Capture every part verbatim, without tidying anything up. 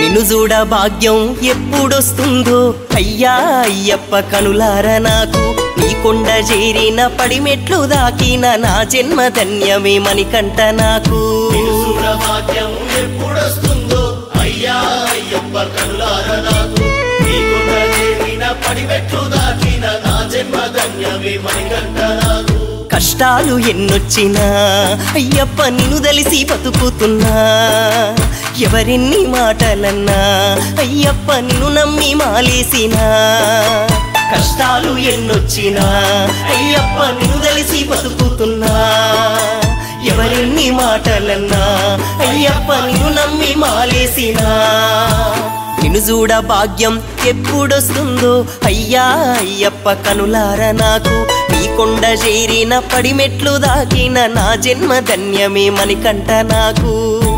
నిన్ను చూడ భాగ్యం ఎప్పుడొస్తుందో అయ్యా అయ్యప్ప కనులార నాకు నీ కొండ చేరిన పడిమెట్లు దాకిన నా జన్మ ధన్యమే మణికంఠ నాకు నిన్ను చూడ భాగ్యం ఎప్పుడొస్తుందో అయ్యా అయ్యప్ప కనులార నాకు నీ కొండ చేరిన పడిమెట్లు దాకిన నా జన్మ ధన్యమే మణికంఠ నాకు కష్టాలు ఎన్నొచ్చినా అయ్యప్ప నిన్ను దలిసి బతుకుతున్నా ఎవరెన్ని మాటలన్నా అయ్యప్ప నిన్ను నమ్మి మాలేసినా కష్టాలు ఎన్నొచ్చినా అయ్యప్ప నిన్ను దలిసి బతుకుతున్నా ఎవరెన్ని మాటలన్నా అయ్యప్ప నిన్ను నమ్మి మాలేసినా నిన్ను చూడ భాగ్యం ఎప్పుడొస్తుందో అయ్యా అయ్యప్ప కనులార నాకు నీ కొండ చేరిన పడిమెట్లు దాకిన నా జన్మ ధన్యమే మణికంఠ నాకు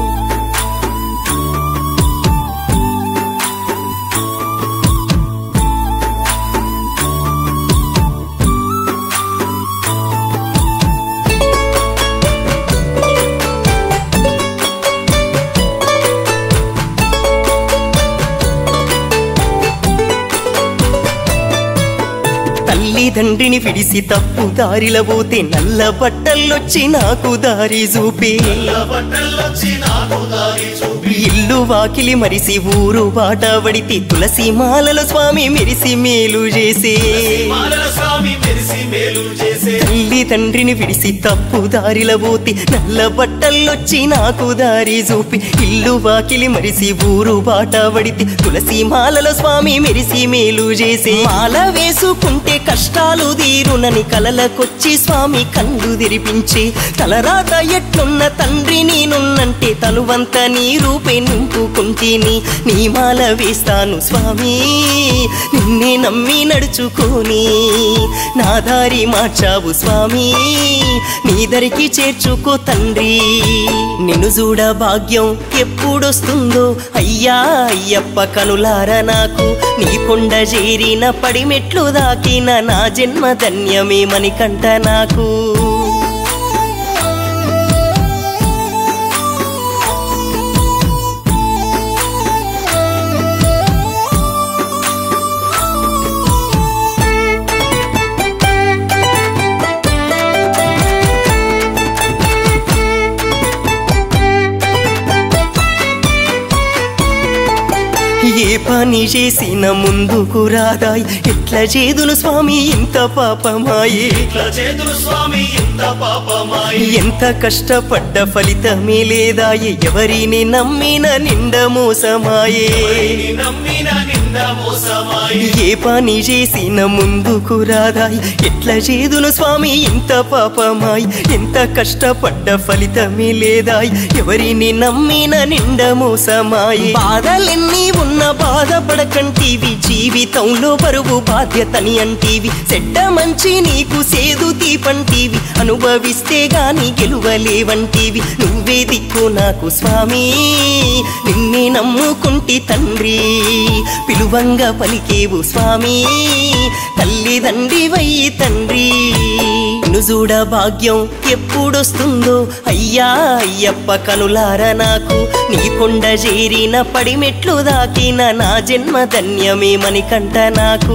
తల్లిదండ్రిని విడిసి తప్పు దారిల పోతే నల్ల బట్టల్లొచ్చి నాకు దారి చూపి ఇల్లు వాకిలి మరిసి ఊరు బాట పడితే తులసి మాలల స్వామి మెరిసి మేలు చేసే తల్లిదండ్రిని విడిసి తప్పు దారిల పోతే నల్ల బట్టల్లొచ్చి నాకు దారి చూపి ఇల్లు వాకిలి మరిసి ఊరు బాట పడితే తులసి మాలల స్వామి మెరిసి మేలు చేసే మాల వేసుకుంటే కష్టాలు తీరునని కలలకొచ్చి స్వామి కళ్ళు తెరిపించి తలరాత ఎట్లున్న తండ్రి నేనున్నంటే తనువంత నీ రూపే నింపుకుంటేని నీ మాల వేస్తాను స్వామి నిన్నే నమ్మి నడుచుకొని నా దారి మార్చావు స్వామి నీ దరికి చేర్చుకో తండ్రి నిన్ను చూడ భాగ్యం ఎప్పుడొస్తుందో అయ్యా అయ్యప్ప కనులార నాకు నీ కొండ చేరిన పడిమెట్లు దాకిన నా జన్మ ధన్యమే మణికంఠ నాకు ఏ పని చేసిన ముందుకు రాదాయి ఎట్లా చేదును స్వామి ఇంత పాపమాయే ఎంత కష్టపడ్డ ఫలితమే లేదాయే ఎవరిని నమ్మిన నిండ మోసమాయే ఏ పని చేసిన ముందుకు రాదాయి ఎట్లా చేదును స్వామి ఇంత పాపమాయి ఎంత కష్టపడ్డ ఫలితమే లేదాయి ఎవరిని నమ్మిన నిండ మోసమాయి బాధలెన్ని ఉన్న బాధపడకంటీవి జీవితంలో బరువు బాధ్యతని అంటీవి చెడ్డ మంచి నీకు సేదు తీపంటీవి అనుభవిస్తే గాని గెలువలేవంటీవి నువ్వే దిక్కు నాకు స్వామి నిన్నే నమ్ముకుంటి తండ్రి పిలువంగా పలికేవు స్వామి తల్లిదండ్రి వయ్యి తండ్రి నిన్ను చూడ భాగ్యం ఎప్పుడొస్తుందో అయ్యా అయ్యప్ప కనులార నాకు నీ కొండ చేరిన పడిమెట్లు దాకిన నా జన్మ ధన్యమే మణికంఠ నాకు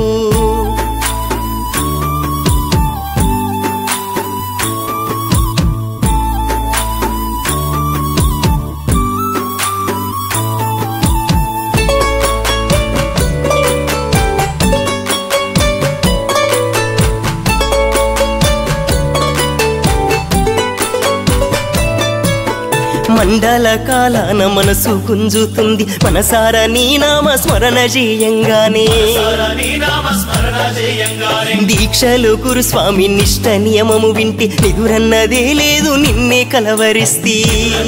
మండల కాలాన మనసు గుంజుతుంది మనసారా నీ నామ స్మరణ చేయంగానే దీక్షలు గురు స్వామి నిష్ట నియమము వింటి నిదురన్నదే లేదు నిన్నే కలవరిస్తీ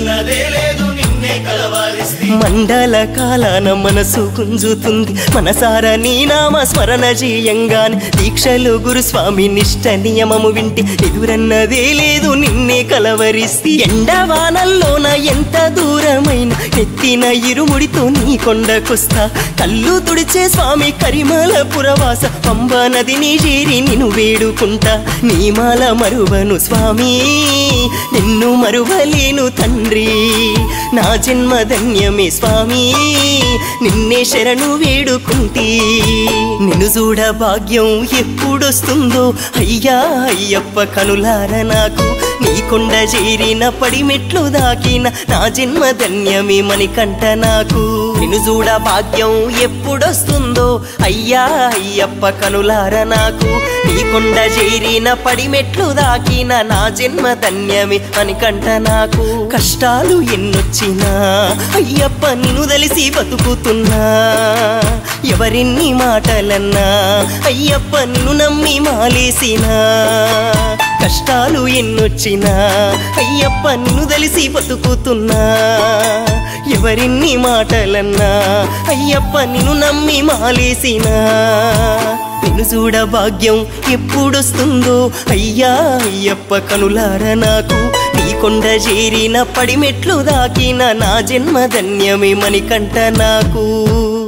మండల కాలాన మనసు గుంజుతుంది మనసారా నీ నామ స్మరణ చేయంగానే దీక్షలు గురు స్వామి నిష్ట నియమము వింటి ఎదురన్నదే లేదు నిన్నే కలవరిస్తీ ఎండవానల్లోన ఎంత దూరమైన ఎత్తిన ఇరుముడితో నీ కొండకొస్తా కళ్ళు తుడిచే స్వామి కరిమల పురవాస పంబ నదిని చేరి నిన్ను వేడుకుంటా నీ మాల మరువను స్వామి నిన్ను మరువలేను తండ్రి నా జన్మధన్యమే స్వామి నిన్నే శరణు వేడుకుంటీ నిన్ను చూడ భాగ్యం ఎప్పుడొస్తుందో అయ్యా అయ్యప్ప కనులార నాకు నీ కొండ చేరిన పడిమెట్లు దాకిన నా జన్మధన్యమే మణికంఠ నాకు నిన్ను చూడ భాగ్యం ఎప్పుడొస్తుందో అయ్యా అయ్యప్ప కనులార నాకు నీ కొండ చేరిన పడిమెట్లు దాకిన నా జన్మధన్యమే మణికంఠ నాకు కష్టాలు ఎన్నొచ్చినా అయ్యప్ప నిన్ను తెలిసి బతుకుతున్నా ఎవరిన్ని మాటలన్నా అయ్యప్ప నిన్ను నమ్మి మాలేసినా కష్టాలు ఎన్నొచ్చినా అయ్యప్ప నిన్ను తెలిసి బతుకుతున్నా ఎవరిన్ని మాటలన్నా అయ్యప్ప నిన్ను నమ్మి మాలేసినా నిన్ను చూడ భాగ్యం ఎప్పుడొస్తుందో అయ్యా అయ్యప్ప కనులార నాకు నీ కొండ చేరిన పడిమెట్లు దాకిన నా జన్మధన్యమే మణికంఠ నాకు